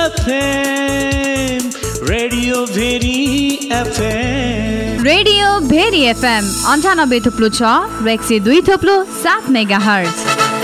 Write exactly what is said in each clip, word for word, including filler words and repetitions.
FM radio Bheri FM radio Bheri FM अन्ठानब्बे थुप्लो छ र एक सय दुई थुप्लो सात मेगा हर्ज।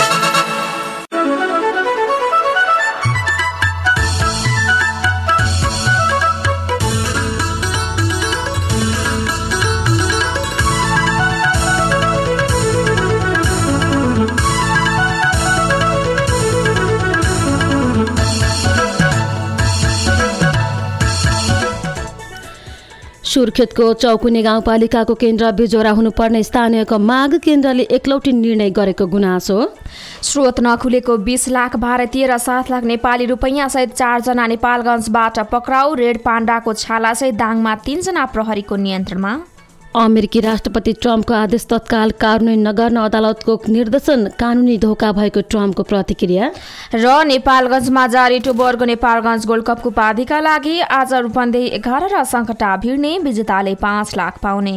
सुर्खेतको चौकुने गाउँपालिकाको केन्द्र बिजोरा हुनुपर्ने स्थानीयको माग केन्द्रले एकलौटी निर्णय गरेको गुनासो। स्रोत नखुलेको बीस लाख भारतीय र सात लाख नेपाली रुपैयाँ सहित चारजना नेपालगञ्जबाट पक्राउ। रेड पाण्डाको छालासहित दाङमा तीनजना प्रहरीको नियन्त्रणमा। अमेरिकी राष्ट्रपति ट्रम्पको आदेश तत्काल कार्यान्वयन नगर्न अदालतको निर्देशन, कानुनी धोका भएको ट्रम्पको प्रतिक्रिया। र नेपालगञ्जमा जारी टुबर्ग नेपालगञ्ज गोल्ड कपको उपाधिका लागि आज रूपन्देही एघार र सङ्कटा भिड्ने, विजेताले पाँच लाख पाउने।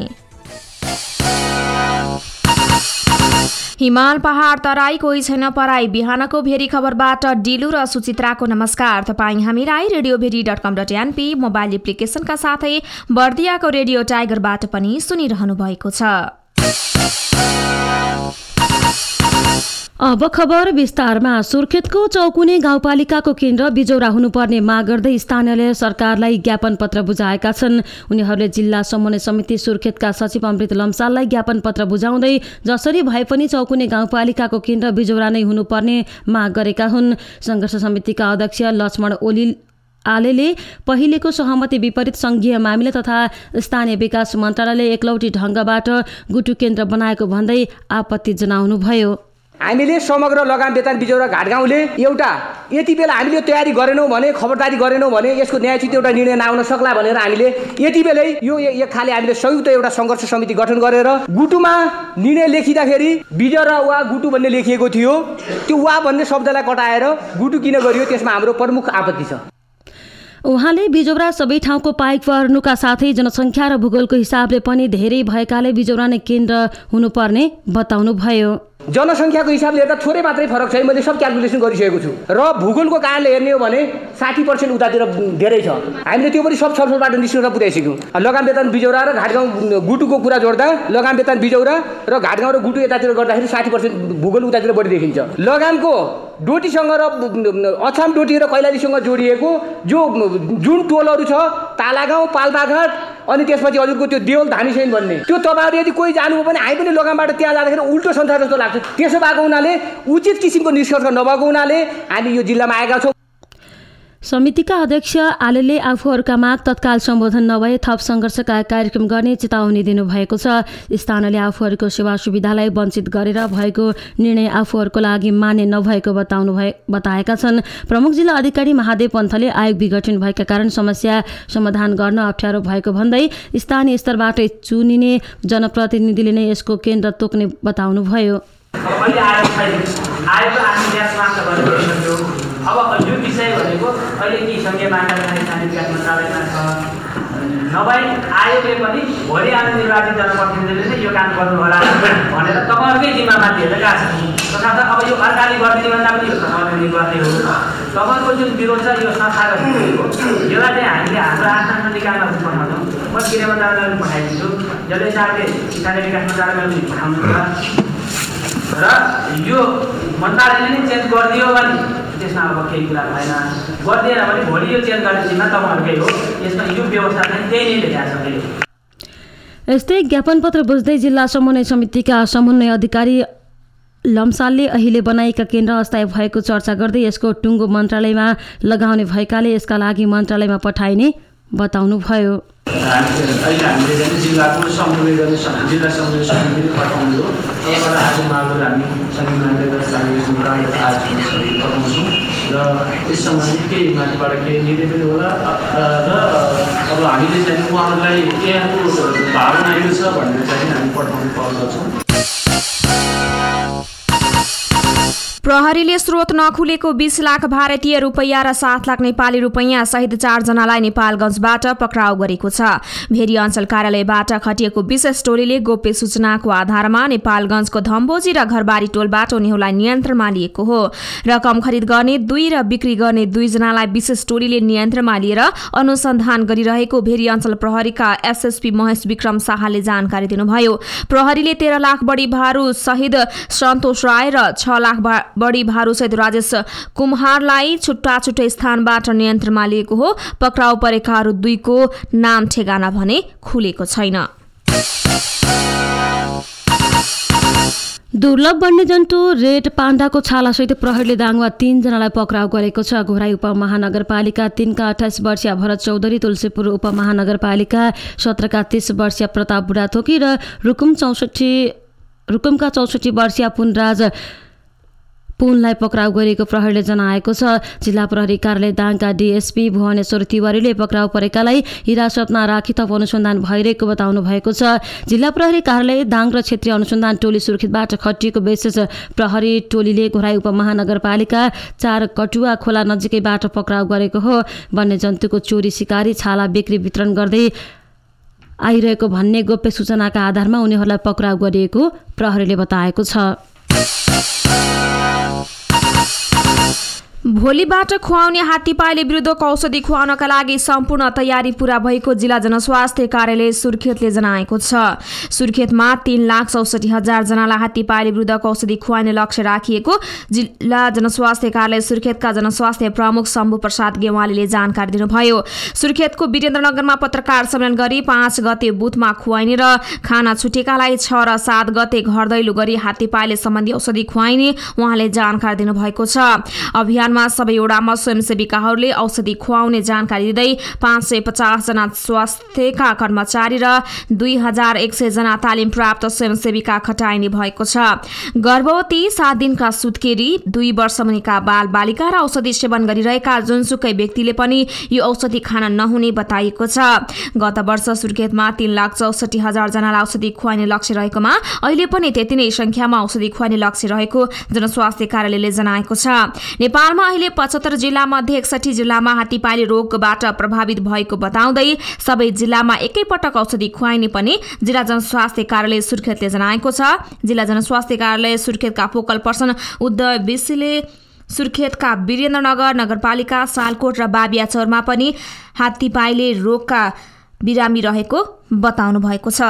हिमाल पहाड तराई कोही छैन पराई। बिहानको भेरी खबरबाट डिलु र सुचित्राको नमस्कार। तपाईँ हामीलाई radio Bheri dot com dot np mobile एप्लिकेसनका साथै बर्दियाको रेडियो टाइगरबाट पनि सुनिरहनु भएको छ। अब खबर विस्तारमा। सुर्खेतको चौकुने गाउँपालिकाको केन्द्र बिजौरा हुनुपर्ने माग गर्दै स्थानीयले सरकारलाई ज्ञापन पत्र बुझाएका छन्। उनीहरूले जिल्ला समन्वय समिति सुर्खेतका सचिव अमृत लम्साललाई ज्ञापन पत्र बुझाउँदै जसरी भए पनि चौकुने गाउँपालिकाको केन्द्र बिजौरा नै हुनुपर्ने माग गरेका हुन्। सङ्घर्ष समितिका अध्यक्ष लक्ष्मण ओली आलेले पहिलेको सहमति विपरीत सङ्घीय मामिला तथा स्थानीय विकास मन्त्रालयले एकलौटी ढङ्गबाट गुटु केन्द्र बनाएको भन्दै आपत्ति जनाउनुभयो। हामीले समग्र लगाम बेतान बिजौरा घाटगाउँले एउटा यति बेला हामीले तयारी गरेनौँ भने, खबरदारी गरेनौँ भने यसको न्यायोचित एउटा निर्णय नआउन सक्ला भनेर हामीले यति बेलै यो एक खाले हामीले संयुक्त एउटा सङ्घर्ष समिति गठन गरेर गुटुमा निर्णय लेखिँदाखेरि बिजौरा वा गुटु भन्ने लेखिएको थियो। त्यो वा भन्ने शब्दलाई कटाएर गुटु किन गरियो, त्यसमा हाम्रो प्रमुख आपत्ति छ। उहाँले बिजौरा सबै ठाउँको पाइक पर्नुका साथै जनसङ्ख्या र भूगोलको हिसाबले पनि धेरै भएकाले बिजौरा नै केन्द्र हुनुपर्ने बताउनुभयो। जनसङ्ख्याको हिसाबले हेर्दा थोरै मात्रै फरक छ। मैले सब क्यालकुलेसन गरिसकेको छु र भूगोलको कारणले हेर्ने हो भने साठी पर्सेन्ट उतातिर धेरै छ। हामीले त्यो पनि सब छलफलबाट निस्किन पुर्याइसक्यौँ। लगाम बेतान बिजौरा र घाटगाउँ गुटुको कुरा जोड्दा लगाम बेतान बिजौरा र घाटगाउँ र गुटु यतातिर गर्दाखेरि साठी पर्सेन्ट भूगोल उतातिर बढी देखिन्छ। लगामको डोटीसँग र अछाम डोटी र कैलालीसँग जोडिएको जो जुन टोलहरू छ, तालागाउँ, पाल्पाघाट अनि त्यसपछि हजुरको त्यो देउल धामीसेन भन्ने, त्यो तपाईँहरू यदि कोही जानुभयो भने हामी पनि लगामबाट त्यहाँ जाँदाखेरि उल्टो संसार जस्तो लाग्छ। त्यसो भएको हुनाले उचित किसिमको निष्कर्ष नभएको हुनाले हामी यो जिल्लामा आएका छौँ। समितिका अध्यक्ष आलेले आफूहरूका माग तत्काल सम्बोधन नभए थप सङ्घर्षका कार्यक्रम गर्ने चेतावनी दिनुभएको छ। स्थानीयले आफूहरूको सेवा सुविधालाई वञ्चित गरेर भएको निर्णय आफूहरूको लागि मान्य नभएको बताउनु भए बताएका छन्। प्रमुख जिल्ला अधिकारी महादेव पन्थले आयोग विघटन भएका कारण समस्या समाधान गर्न अप्ठ्यारो भएको भन्दै स्थानीय स्तरबाट चुनिने जनप्रतिनिधिले नै यसको केन्द्र तोक्ने बताउनुभयो। अब यो विषय भनेको अहिले कि सङ्घीय मान्यता स्थानीय विकास मन्त्रालयमा छ, नभए आयोगले पनि भोलि आउने निर्वाचित जनप्रतिनिधिले नै यो काम गर्नु होला भनेर तपाईँहरूकै जिम्मामा दिएर गएको छ। तथापि अब यो अर्काले गरिदिने भन्दा पनि यो तपाईँले गर्ने हो। तपाईँको जुन विरोध छ यो संस्थागत हो, यसलाई चाहिँ हामीले हाम्रो आफ्नो आफ्नो निकायमा पठाउँछौँ। म गृह मन्त्रालयमा पठाइदिन्छु, जसले हिसाबले स्थानीय विकास मन्त्रालयमा पनि पठाउनुहुन्छ र यो मन्त्रालयले नै चेन्ज गरिदियो भने त्यसमा अब केही कुरा भएन, गरिदिएन भने भोलि यो चेन्ज गर्ने जिम्मा तपाईँहरूकै हो। यसमा यो व्यवस्था चाहिँ त्यही नै लेखाएको छ। यस्तै ज्ञापन पत्र बुझ्दै जिल्ला समन्वय समितिका समन्वय अधिकारी लम्सालले अहिले बनाएका केन्द्र अस्थायी भएको चर्चा गर्दै यसको टुङ्गो मन्त्रालयमा लगाउने भएकाले यसका लागि मन्त्रालयमा पठाइने बताउनुभयो। अहिले हामीले चाहिँ जिल्लाको समन्वय गर्ने जिल्ला समन्वय समितिले पठाउनु हो। त्यहाँबाट आज मागहरू हामी सङ्घीय मान्यता स्थानीय समुदाय आज पठाउँछौँ र यस सम्बन्धी केही माथिबाट केही निर्णय पनि होला र अब हामीले चाहिँ उहाँहरूलाई यहाँको भावना यो छ भनेर चाहिँ हामी पठाउने पहल गर्छौँ। प्रहरीले स्रोत नखुलेको बीस लाख भारतीय रुपैयाँ र सात लाख नेपाली रुपैयाँ सहित चारजनालाई नेपालगञ्जबाट पक्राउ गरेको छ। भेरी अञ्चल कार्यालयबाट खटिएको विशेष टोलीले गोप्य सूचनाको आधारमा नेपालगञ्जको धम्बोजी र घरबारी टोलबाट उनीहरूलाई नियन्त्रणमा लिएको हो। रकम खरिद गर्ने दुई र बिक्री गर्ने दुईजनालाई विशेष टोलीले नियन्त्रणमा लिएर अनुसन्धान गरिरहेको भेरी अञ्चल प्रहरीका एसएसपी महेश विक्रम शाहले जानकारी दिनुभयो। प्रहरीले तेह्र लाख बढी भारू सहित सन्तोष राय र छ लाख बढी भारूसहित राजेश कुम्हारलाई छुट्टा छुट्टै स्थानबाट नियन्त्रणमा लिएको हो। पक्राउ परेकाहरू दुईको नाम ठेगाना भने खुलेको छैन। दुर्लभ वन्यजन्तु रेड पाण्डाको छालासहित प्रहरीले दाङमा तीनजनालाई पक्राउ गरेको छ। घोराई उपमहानगरपालिका तीनका अठाइस वर्षीय भरत चौधरी, तुलसीपुर उपमहानगरपालिका सत्रका तीस वर्षीय प्रताप बुढाथोकी र रुकुम चौसठी रुकुमका चौसठी वर्षीय पुनराज पुनलाई पक्राउ गरेको प्रहरीले जनाएको छ। जिल्ला प्रहरी कार्यालय दाङका डीएसपी भुवनेश्वर तिवारीले पक्राउ परेकालाई हिरासतमा राखी थप अनुसन्धान भइरहेको बताउनु भएको छ। जिल्ला प्रहरी कार्यालय दाङ र क्षेत्रीय अनुसन्धान टोली सुर्खेतबाट खटिएको विशेष प्रहरी टोलीले घोराई उपमहानगरपालिका चार कटुवा खोला नजिकैबाट पक्राउ गरेको हो। वन्यजन्तुको चोरी सिकारी छाला बिक्री वितरण गर्दै आइरहेको भन्ने गोप्य सूचनाका आधारमा उनीहरूलाई पक्राउ गरिएको प्रहरीले बताएको छ। भोलिबाट खुवाउने हात्तीपाइले विरुद्धको औषधि खुवाउनका लागि सम्पूर्ण तयारी पूरा भएको जिल्ला जनस्वास्थ्य कार्यालय सुर्खेतले जनाएको छ। सुर्खेतमा तीन लाख चौसठी हजार जनालाई हात्तीपाइले विरुद्धको औषधि खुवाउने लक्ष्य राखिएको जिल्ला जनस्वास्थ्य कार्यालय सुर्खेतका जनस्वास्थ्य प्रमुख शम्भु प्रसाद गेवालीले जानकारी दिनुभयो। सुर्खेतको वीरेन्द्रनगरमा पत्रकार सम्मेलन गरी पाँच गते बुथमा खुवाइने र खाना छुटेकालाई छ र सात गते घर दैलो गरी हात्तीपाइले सम्बन्धी औषधि खुवाइने उहाँले जानकारी दिनुभएको छ। अभियान सबै वडामा स्वयंसेविकाहरूले औषधि खुवाउने जानकारी दिँदै पाँच सय पचास जना स्वास्थ्यका कर्मचारी र दुई हजार एक सय जना तालिम प्राप्त स्वयंसेविका खटाइने भएको छ। गर्भवती, सात दिनका सुत्केरी, दुई वर्ष मुनिका बाल बालिका र औषधि सेवन गरिरहेका जुनसुकै व्यक्तिले पनि यो औषधि खान नहुने बताइएको छ। गत वर्ष सुर्खेतमा तीन लाख चौसठी हजार जनालाई औषधि खुवाइने लक्ष्य रहेकोमा अहिले पनि त्यति नै संख्यामा औषधि खुवाइने लक्ष्य रहेको जनस्वास्थ्य कार्यालयले जनाएको छ। नेपालमा अहिले पचहत्तर जिल्ला मध्ये एकसठी जिल्लामा हात्तीपाइले रोगबाट प्रभावित भएको बताउँदै सबै जिल्लामा एकैपटक औषधि खुवाइने पनि जिल्ला जनस्वास्थ्य कार्यालय सुर्खेतले जनाएको छ। जिल्ला जनस्वास्थ्य कार्यालय सुर्खेतका फोकल पर्सन उदय विसीले सुर्खेतका वीरेन्द्रनगर नगरपालिका, सालकोट र बाबियाचौरमा पनि हात्तीपाइले रोगका बिरामी रहेको बताउनु भएको छ।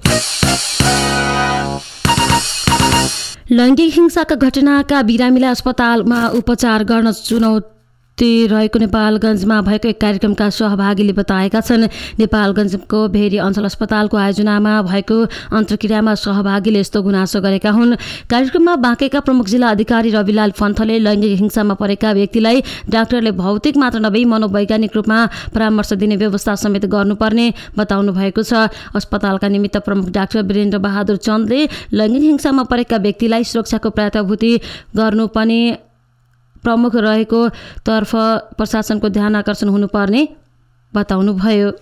लैङ्गिक हिंसाका घटनाका बिरामीलाई अस्पतालमा उपचार गर्न चुनौती रहेको नेपालगञ्जमा भएको एक कार्यक्रमका सहभागीले बताएका छन्। नेपालगञ्जको भेरी अञ्चल अस्पतालको आयोजनामा भएको अन्तर्क्रियामा सहभागीले यस्तो गुनासो गरेका हुन्। कार्यक्रममा बाँकेका प्रमुख जिल्ला अधिकारी रविलाल पन्थले लैङ्गिक हिंसामा परेका व्यक्तिलाई डाक्टरले भौतिक मात्र नभई मनोवैज्ञानिक रूपमा परामर्श दिने व्यवस्था समेत गर्नुपर्ने बताउनु भएको छ। अस्पतालका निमित्त प्रमुख डाक्टर वीरेन्द्र बहादुर चन्दले लैङ्गिक हिंसामा परेका व्यक्तिलाई सुरक्षाको प्राथमिकता गर्नुपर्ने प्रमुख रहेको तर्फ प्रशासनको ध्यान आकर्षण हुनुपर्ने बताउनुभयो।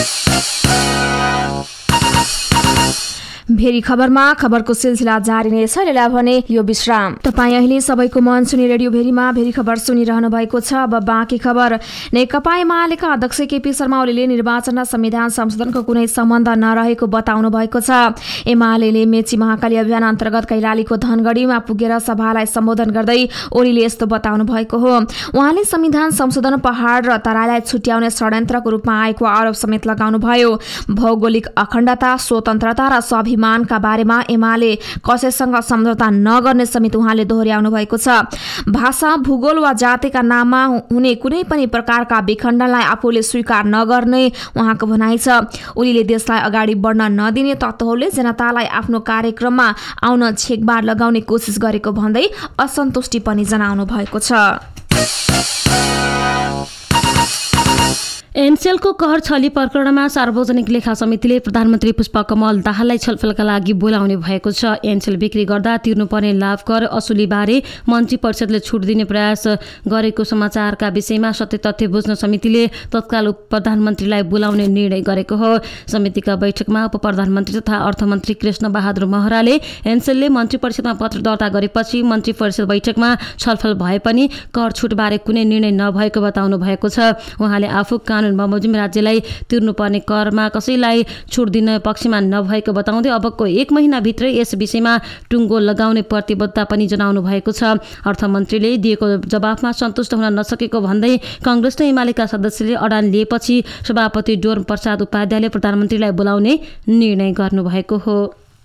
भेरी खबरमा खबरको सिलसिला जारी नै छ। यसलाई भने यो विश्राम। तपाईँ अहिले सबैको मन सुनि रेडियो भेरीमा भेरी खबर सुनिरहनु भएको छ। अब बाँकी खबर। नेकपा एमालेका अध्यक्ष केपी शर्मा ओलीले निर्वाचन र संविधान संशोधनको कुनै सम्बन्ध नरहेको बताउनु भएको छ। एमाले मेची महाकाली अभियान अन्तर्गत कैलालीको धनगढीमा पुगेर सभालाई सम्बोधन गर्दै ओलीले यस्तो बताउनु भएको हो। उहाँले संविधान संशोधन पहाड र तराईलाई छुट्याउने षड्यन्त्रको रूपमा आएको आरोप समेत लगाउनुभयो। भौगोलिक अखण्डता, स्वतन्त्रता र स्वाभिमान मानका बारेमा एमाले कसैसँग सम्झौता नगर्ने समेत उहाँले दोहोर्याउनु भएको छ। भाषा, भूगोल वा जातिका नाममा हुने कुनै पनि प्रकारका विखण्डनलाई आफूले स्वीकार नगर्ने उहाँको भनाइ छ। ओलीले देशलाई अगाडि बढ्न नदिने तत्त्वहरूले जनतालाई आफ्नो कार्यक्रममा आउन छेकबार लगाउने कोसिस गरेको भन्दै असन्तुष्टि पनि जनाउनु भएको छ। एनसी एनसेलको कहर छली प्रकरणमा सार्वजनिक लेखा समितिले प्रधानमन्त्री पुष्पकमल दाहाललाई छलफलका लागि बोलाउने भएको छ। एनसेल बिक्री गर्दा तिर्नुपर्ने लाभ कर असुलीबारे मन्त्री परिषदले छुट दिने प्रयास गरेको समाचारका विषयमा सत्य तथ्य बुझ्न समितिले तत्काल प्रधानमन्त्रीलाई बोलाउने निर्णय गरेको हो। समितिका बैठकमा उप प्रधानमन्त्री तथा अर्थमन्त्री कृष्ण बहादुर महराले एनसेलले मन्त्री परिषदमा पत्र दर्ता गरेपछि मन्त्री परिषद बैठकमा छलफल भए पनि कर छुटबारे कुनै निर्णय नभएको बताउनु भएको छ। उहाँले आफू कानुन बमोजिम राज्यलाई तिर्नुपर्ने करमा कसैलाई छुट दिन पक्षमा नभएको बताउँदै अबको एक महिनाभित्रै यस विषयमा टुङ्गो लगाउने प्रतिबद्धता पनि जनाउनु भएको छ। अर्थमन्त्रीले दिएको जवाफमा सन्तुष्ट हुन नसकेको भन्दै काङ्ग्रेस र एमालेका सदस्यले अडान लिएपछि सभापति डोर्म प्रसाद उपाध्यायले प्रधानमन्त्रीलाई बोलाउने निर्णय गर्नुभएको हो।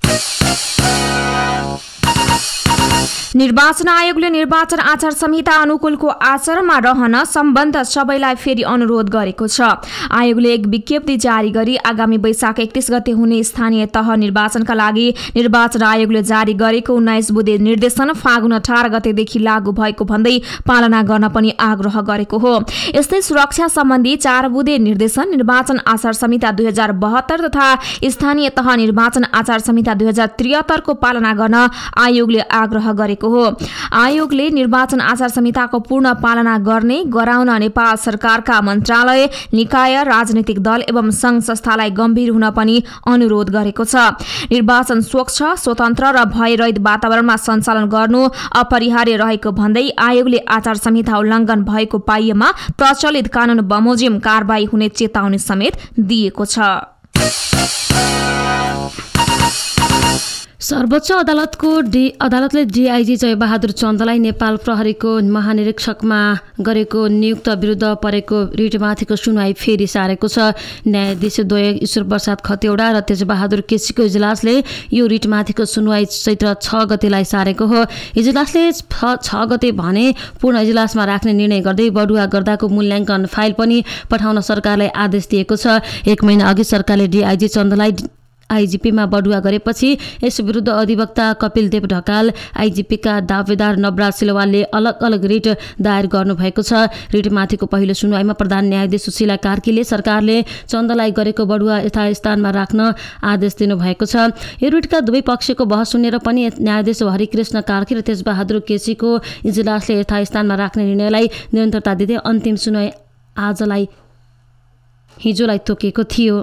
निर्वाचन आयोगले निर्वाचन आचार संहिता अनुकूलको आचरणमा रहन सम्बन्ध सबैलाई फेरि अनुरोध गरेको छ। आयोगले एक विज्ञप्ति जारी गरी आगामी वैशाख एकतीस गते हुने स्थानीय तह निर्वाचनका लागि निर्वाचन आयोगले जारी गरेको उन्नाइस बुँदे निर्देशन फागुन अठार गतेदेखि लागू भएको भन्दै पालना गर्न पनि आग्रह गरेको हो। यस्तै सुरक्षा सम्बन्धी चार बुँदे निर्देशन, निर्वाचन आचार संहिता दुई हजार बहत्तर तथा स्थानीय तह निर्वाचन आचार संहिता दुई हजार त्रिहत्तरको पालना गर्न आयोगले आग्रह गरेको हो। आयोगले निर्वाचन आचार संहिताको पूर्ण पालना गर्ने गराउन नेपाल सरकारका मन्त्रालय, निकाय, राजनीतिक दल एवं संघ संस्थालाई गम्भीर हुन पनि अनुरोध गरेको छ। निर्वाचन स्वच्छ, स्वतन्त्र र भयरहित वातावरणमा सञ्चालन गर्नु अपरिहार्य रहेको भन्दै आयोगले आचार संहिता उल्लङ्घन भएको पाइएमा प्रचलित कानुन बमोजिम कारबाही हुने चेतावनी समेत दिएको छ। सर्वोच्च अदालतको डी अदालतले डिआइजी जयबहादुर चन्दलाई नेपाल प्रहरीको महानिरीक्षकमा गरेको नियुक्त विरुद्ध परेको रिटमाथिको सुनवाई फेरि सारेको छ। न्यायाधीश द्वय ईश्वर प्रसाद खतेवडा र तेजबहादुर केसीको इजलासले यो रिटमाथिको सुनवाई चैत्र छ गतेलाई सारेको हो। इजलासले छ गते भने पूर्ण इजलासमा राख्ने निर्णय गर्दै बढुवा गर्दाको मूल्याङ्कन फाइल पनि पठाउन सरकारलाई आदेश दिएको छ। एक महिना अघि सरकारले डिआइजी चन्दलाई आइजिपीमा बढुवा गरेपछि यस विरुद्ध अधिवक्ता कपिल देव ढकाल, आइजिपीका दावेदार नवराज सिलवालले अलग अलग रिट दायर गर्नुभएको छ। रिटमाथिको पहिलो सुनवाईमा प्रधान न्यायाधीश सुशीला कार्कीले सरकारले चन्दलाई गरेको बढुवा यथास्थानमा राख्न आदेश दिनुभएको छ। यो रिटका दुवै पक्षको बहस सुनेर पनि न्यायाधीश हरिकृष्ण कार्की र तेजबहादुर केसीको इजलासले यथास्थानमा राख्ने निर्णयलाई निरन्तरता दिँदै अन्तिम सुनवाई आजलाई हिजोलाई तोकेको थियो।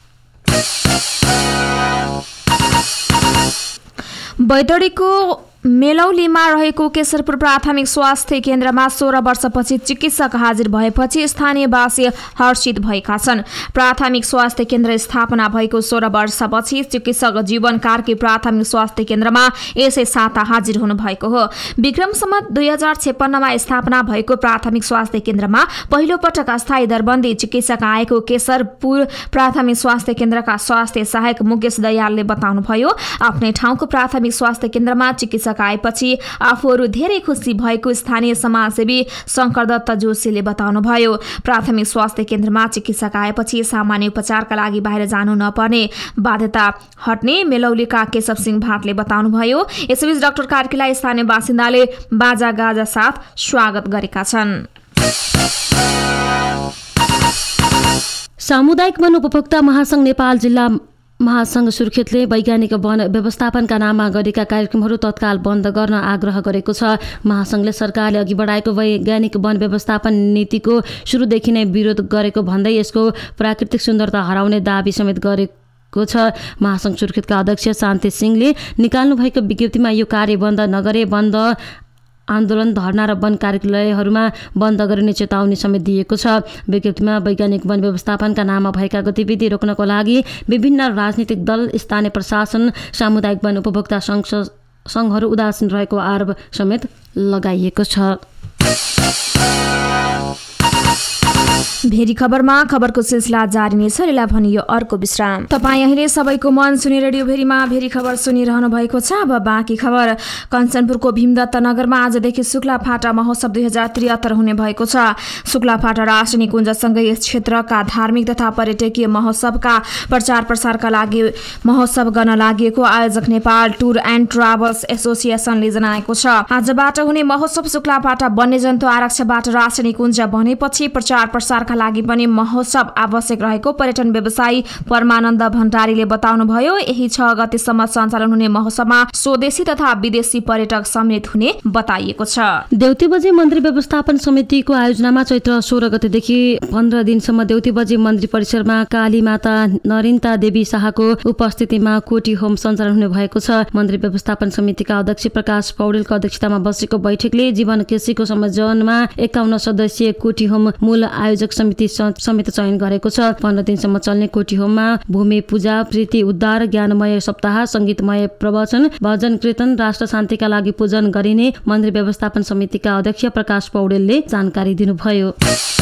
बैतडीको मेलौलीमा रहेको केशरपुर प्राथमिक स्वास्थ्य केन्द्रमा सोह्र वर्षपछि चिकित्सक हाजिर भएपछि स्थानीयवासी हर्षित भएका छन्। प्राथमिक स्वास्थ्य केन्द्र स्थापना भएको सोह्र वर्षपछि चिकित्सक जीवन कार्की प्राथमिक स्वास्थ्य केन्द्रमा यसै साता हाजिर हुनुभएको हो। विक्रम सम्वत दुई हजार छेपन्नमा स्थापना भएको प्राथमिक स्वास्थ्य केन्द्रमा पहिलो पटक अस्थायी दरबन्दी चिकित्सक आएको केशरपुर प्राथमिक स्वास्थ्य केन्द्रका स्वास्थ्य सहायक मुकेश दयालले बताउनुभयो। आफ्नै ठाउँको प्राथमिक स्वास्थ्य केन्द्रमा चिकित्सक आएपछि आफूहरू धेरै खुसी भएको स्थानीय समाजसेवी शङ्कर दत्त जोशीले बताउनुभयो। प्राथमिक स्वास्थ्य केन्द्रमा चिकित्सक आएपछि सामान्य उपचारका लागि बाहिर जानु नपर्ने बाध्यता हट्ने मेलौलीका केशव सिंह भाटले बताउनुभयो। यसैबीच डाक्टर कार्कीलाई स्थानीय बासिन्दाले बाजा गाजा साथ स्वागत गरेका छन्। सामुदायिक वन उपभोक्ता महासङ्घ नेपाल जिल्ला महासङ्घ सुर्खेतले वैज्ञानिक वन व्यवस्थापनका नाममा गरेका कार्यक्रमहरू तत्काल बन्द गर्न आग्रह गरेको छ। महासङ्घले सरकारले अघि बढाएको वैज्ञानिक वन व्यवस्थापन नीतिको सुरुदेखि नै विरोध गरेको भन्दै यसको प्राकृतिक सुन्दरता हराउने दाबी समेत गरेको छ। महासङ्घ सुर्खेतका अध्यक्ष शान्ति सिंहले निकाल्नुभएको विज्ञप्तिमा यो कार्य बन्द नगरे बन्द आन्दोलन, धरना र वन कार्यालयहरूमा बन्द गरिने चेतावनी समेत दिएको छ। विज्ञप्तिमा वैज्ञानिक वन व्यवस्थापनका नाममा भएका गतिविधि रोक्नको लागि विभिन्न राजनीतिक दल, स्थानीय प्रशासन, सामुदायिक वन उपभोक्ता सङ्घ सङ्घहरू उदासीन रहेको आरोप समेत लगाइएको छ। भेरी खबरमा खबरको सिलसिला जारी नै छ। रेला भनियो अर्को विश्राम। तपाईँ अहिले सबैको मन सुनि रेडियो भेरीमा भेरी खबर सुनिरहनु भएको छ। अब बाँकी खबर। कञ्चनपुरको भीमदत्त नगरमा आजदेखि शुक्ला फाटा महोत्सव दुई हजार त्रिहत्तर हुने भएको छ। शुक्ला फाटा राष्ट्रिय निकुञ्जसँगै यस क्षेत्रका धार्मिक तथा पर्यटकीय महोत्सवका प्रचार प्रसारका लागि महोत्सव गर्न लागि आयोजक नेपाल टुर एन्ड ट्राभल्स एसोसिएसनले जनाएको छ। आजबाट हुने महोत्सव शुक्ला फाटा वन्यजन्तु आरक्षबाट राष्ट्रिय निकुञ्ज बनेपछि प्रचार प्रसारका विकासका लागि पनि महोत्सव आवश्यक रहेको पर्यटन व्यवसायी परमानन्द भण्डारीले बताउनुभयो। यही छ गतेसम्म सञ्चालन हुने महोत्सवमा स्वदेशी तथा विदेशी पर्यटक सम्मिलित हुने बताइएको छ। देउती बजे मन्दिर व्यवस्थापन समितिको आयोजनामा चैत्र सोह्र गतेदेखि पन्ध्र दिनसम्म देउती बजे मन्दिर परिसरमा काली माता नरिन्ता देवी शाहको उपस्थितिमा कोटी होम सञ्चालन हुने भएको छ। मन्दिर व्यवस्थापन समितिका अध्यक्ष प्रकाश पौडेलको अध्यक्षतामा बसेको बैठकले जीवन केसीको संयोजनमा एकाउन्न सदस्यीय कोटी होम मूल आयोजक समिति समेत चयन गरेको छ। पन्ध्र दिनसम्म चल्ने कोटी होममा भूमि पूजा, प्रीति उद्धार, ज्ञानमय सप्ताह, संगीतमय प्रवचन, भजन कीर्तन, राष्ट्र शान्तिका लागि पूजन गरिने मन्दिर व्यवस्थापन समितिका अध्यक्ष प्रकाश पौडेलले जानकारी दिनुभयो।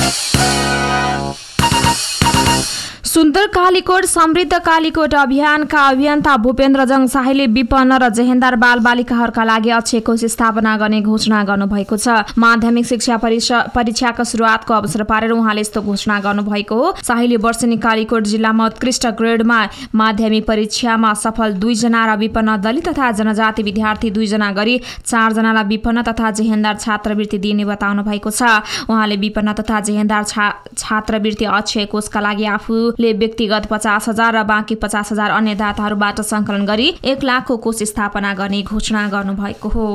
सुन्दर कालीकोट समृद्ध कालीकोट अभियानका अभियन्ता भूपेन्द्रजङ शाहीले विपन्न र जेहेन्दार बालबालिकाहरूका लागि अक्षय कोष स्थापना गर्ने घोषणा गर्नुभएको छ। माध्यमिक शिक्षा परीक्षाको सुरुवातको अवसर पारेर उहाँले यस्तो घोषणा गर्नुभएको हो। शाहीले वर्षेनी कालीकोट जिल्लामा उत्कृष्ट ग्रेडमा माध्यमिक परीक्षामा सफल दुईजना र विपन्न दलित तथा जनजाति विद्यार्थी दुईजना गरी चारजनालाई विपन्न तथा जेहेन्दार छात्रवृत्ति दिने बताउनु भएको छ। उहाँले विपन्न तथा जेहेन्दार छात्रवृत्ति अक्षय कोषका लागि आफू ले व्यक्तिगत पचास हजार र बाँकी पचास हजार अन्य दाताहरूबाट सङ्कलन गरी एक लाखको कोष स्थापना गर्ने घोषणा गर्नुभएको हो।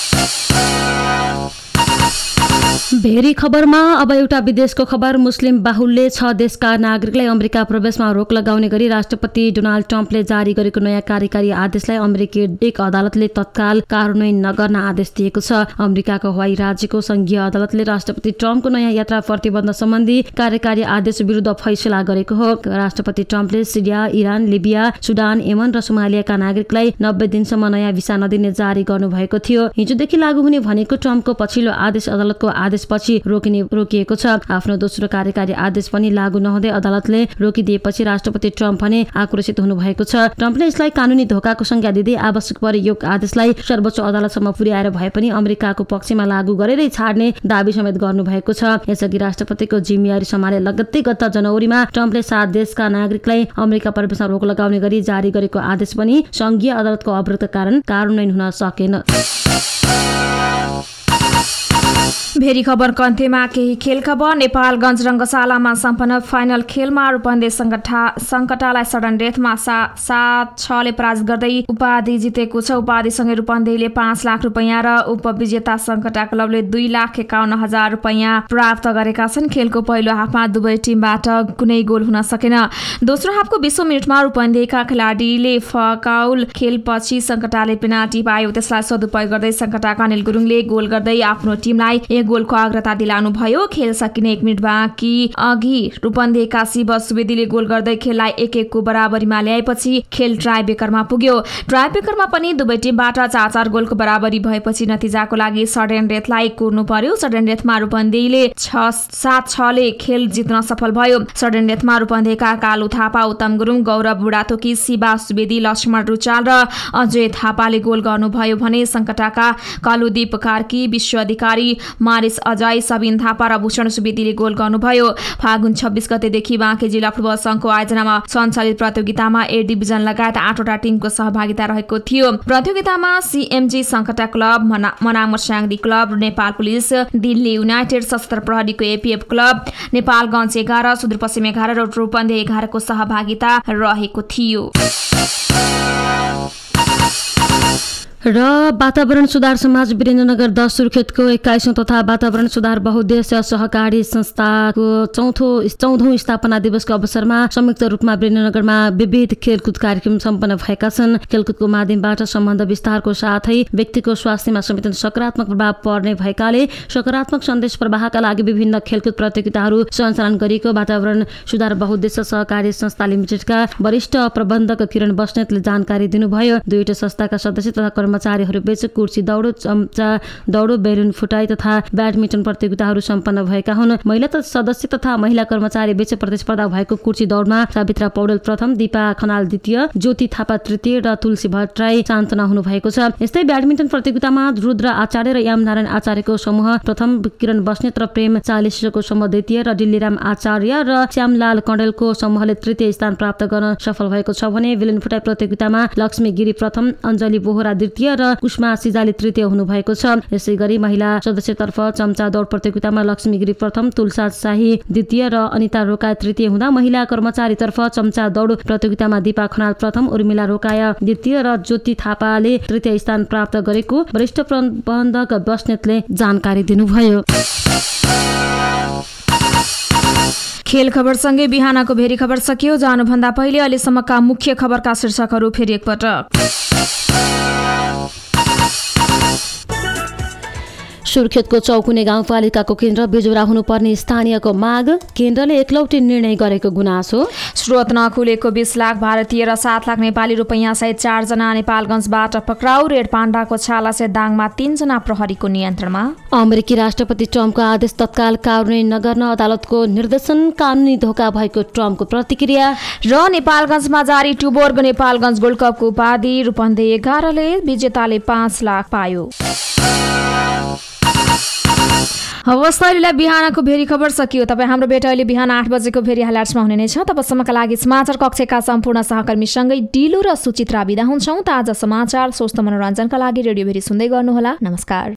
भेरी खबरमा अब एउटा विदेशको खबर। मुस्लिम बाहुल्य छ देशका नागरिकलाई अमेरिका प्रवेशमा रोक लगाउने गरी राष्ट्रपति डोनाल्ड ट्रम्पले जारी गरेको नयाँ कार्यकारी आदेशलाई अमेरिकी एक अदालतले तत्काल कार्यान्वयन नगर्न आदेश दिएको छ। अमेरिकाको हवाई राज्यको संघीय अदालतले राष्ट्रपति ट्रम्पको नयाँ यात्रा प्रतिबन्ध सम्बन्धी कार्यकारी आदेश विरुद्ध फैसला गरेको हो। राष्ट्रपति ट्रम्पले Syria, Iran, Libya, Sudan, Yemen र सोमालियाका नागरिकलाई नब्बे दिनसम्म नयाँ भिसा नदिने जारी गर्नुभएको थियो। हिजोदेखि लागू हुने भनेको ट्रम्पको पछिल्लो आदेश अदालतको आदेशपछि रोकिने रोकिएको छ। आफ्नो दोस्रो कार्यकारी आदेश पनि लागू नहुँदै अदालतले रोकिदिएपछि राष्ट्रपति ट्रम्प भने आक्रोशित हुनुभएको छ। ट्रम्पले यसलाई कानुनी धोकाको संज्ञा दिँदै आवश्यक परे यो आदेशलाई सर्वोच्च अदालतसम्म पुर्याएर भए पनि अमेरिकाको पक्षमा लागू गरेरै छाड्ने दाबी समेत गर्नुभएको छ। यसअघि राष्ट्रपतिको जिम्मेवारी सम्हाले लगत्तै गत जनवरीमा ट्रम्पले सात देशका नागरिकलाई अमेरिका प्रवेशमा रोक लगाउने गरी जारी गरेको आदेश पनि संघीय अदालतको अवरोधका कारण कार्यान्वयन हुन सकेन। भेरी खबर कन्थेमा केही खेल खबर। नेपालगञ्ज रङ्गशालामा सम्पन्न फाइनल खेलमा रूपन्देही सङ्कटालाई सडन डेथमा सात छले पराजित गर्दै उपाधि जितेको छ। उपाधिसँगै रूपन्देहीले पाँच लाख रुपियाँ र उपविजेता सङ्कटा क्लबले दुई लाख एकाउन्न हजार रुपियाँ प्राप्त गरेका छन्। खेलको पहिलो हाफमा दुवै टिमबाट कुनै गोल हुन सकेन। दोस्रो हाफको बीसौँ मिनटमा रूपन्देहीका खेलाडीले फकाउल खेलपछि सङ्कटाले पेनाल्टी पायो। त्यसलाई सदुपयोग गर्दै सङ्कटाका अनिल गुरुङले गोल गर्दै आफ्नो टिमलाई एक गोलको अग्रता दिलाउनु भयो। खेल सकिने एक मिनट बाँकी अघि रूपन्देहीका शिव सुवेदीले गोल गर्दै खेललाई एक एकको बराबरीमा ल्याएपछि खेल ट्राइब्रेकरमा पुग्यो। ट्राइब्रेकरमा पनि दुवै टिमबाट चार चार गोलको बराबरी भएपछि नतिजाको लागि सडन डेथलाई कुर्नु पर्यो। सडन डेथमा रूपन्देहीले सात छले खेल जित्न सफल भयो। सडन डेथमा रूपन्देहीका कालु थापा, उत्तम गुरुङ, गौरव बुढाथोकी, शिवा सुवेदी, लक्ष्मण रुचाल र अजय थापाले गोल गर्नुभयो भने सङ्कटाका कालुदीप कार्की, विश्व अधिकारी, मारिस अजय, सबिन थापा र भूषण सुवेदीले गोल गर्नुभयो। फागुन छब्बीस गतेदेखि बाँके जिल्ला फुटबल सङ्घको आयोजनामा सञ्चालित प्रतियोगितामा ए डिभिजन लगायत आठवटा टिमको सहभागिता रहेको थियो। प्रतियोगितामा CMG Sankata club, Manang Syangdi club, Nepal police, Delhi United, सशस्त्र प्रहरीको एपीएफ क्लब, नेपालगञ्ज एघार, सुदूरपश्चिम एघार र रूपन्देही एघारको सहभागिता रहेको थियो। र वातावरण सुधार समाज वीरेन्द्रनगर दस सुर्खेतको एक्काइसौँ तथा वातावरण सुधार बहुद्देश्य सहकारी संस्थाको चौथो चौधौँ स्थापना दिवसको अवसरमा संयुक्त रूपमा वीरेन्द्रनगरमा विविध खेलकुद कार्यक्रम सम्पन्न भएका छन्। खेलकुदको माध्यमबाट सम्बन्ध विस्तारको साथै व्यक्तिको स्वास्थ्यमा समेत सकारात्मक प्रभाव पर्ने भएकाले सकारात्मक सन्देश प्रवाहका लागि विभिन्न खेलकुद प्रतियोगिताहरू सञ्चालन गरिएको वातावरण सुधार बहुद्देश्य सहकारी संस्था लिमिटेडका वरिष्ठ प्रबन्धक किरण बस्नेतले जानकारी दिनुभयो। दुईवटा संस्थाका सदस्य तथा कर्मचारीहरू बीच कुर्सी दौडो, चम्चा दौडो, बेलुन फुटाई तथा ब्याडमिन्टन प्रतियोगिताहरू सम्पन्न भएका हुन्। महिला सदस्य तथा महिला कर्मचारी बीच प्रतिस्पर्धा भएको कुर्सी दौडमा सावित्रा पौडेल प्रथम, दीपा खनाल द्वितीय, ज्योति थापा तृतीय र तुलसी भट्टराई सान्त्वना हुनु भएको छ। यस्तै ब्याडमिन्टन प्रतियोगितामा रुद्र आचार्य र याम नारायण आचार्यको समूह प्रथम, किरण बस्नेत र प्रेम चालिसको समूह द्वितीय र दिल्लीराम आचार्य र श्यामलाल कण्डेलको समूहले तृतीय स्थान प्राप्त गर्न सफल भएको छ भने बेलुन फुटाई प्रतियोगितामा लक्ष्मी गिरी प्रथम, अञ्जली बोहरा द्वितीय द्वितीय र कुष्मा सिजाली तृतीय हुनुभएको छ। यसै गरी महिला सदस्यतर्फ चम्चा दौड प्रतियोगितामा लक्ष्मी गिरी प्रथम, तुलसा शाही द्वितीय र अनिता रोकाया तृतीय हुँदा महिला कर्मचारीतर्फ चम्चा दौड प्रतियोगितामा दिपा खनाल प्रथम, उर्मिला रोकाया द्वितीय र ज्योति थापाले तृतीय स्थान प्राप्त गरेको वरिष्ठ प्रबन्धक बस्नेतले जानकारी दिनुभयो। खेल खबरसँगै बिहानको भेरी खबर सकियो। जानुभन्दा पहिले अहिलेसम्मका मुख्य खबरका शीर्षकहरू फेरि एकपटक। सुर्खेतको चौकुने गाउँपालिकाको केन्द्र बिजोरा हुनुपर्ने स्थानीयको माग, केन्द्रले एकलौटी निर्णय गरेको गुनासो। स्रोत नखुलेको बीस लाख भारतीय र सात लाख नेपाली रुपैयाँ सहित चारजना नेपालगञ्जबाट पक्राउ। रेड पाण्डाको छालासहित दाङमा तीनजना प्रहरीको नियन्त्रणमा। अमेरिकी राष्ट्रपति ट्रम्पको आदेश तत्काल कार्यान्वयन नगर्न अदालतको निर्देशन, कानुनी धोका भएको ट्रम्पको प्रतिक्रिया। र नेपालगञ्जमा जारी टुबोर्ग नेपालगञ्ज गोल्डकपको उपाधि, रूपन्देही एघारले विजेताले पाँच लाख पायो। हवस्, अहिलेलाई बिहानको भेरी खबर सकियो। तपाईँ हाम्रो भेट अहिले बिहान आठ बजेको भेरी हाइलाइट्समा हुने नै छ। तबसम्मका लागि समाचार कक्षका सम्पूर्ण सहकर्मीसँगै डिलु र सुचित्रा बिदा हुन्छौँ। ताजा समाचार, स्वस्थ मनोरञ्जनका लागि रेडियो भेरी सुन्दै गर्नुहोला। नमस्कार।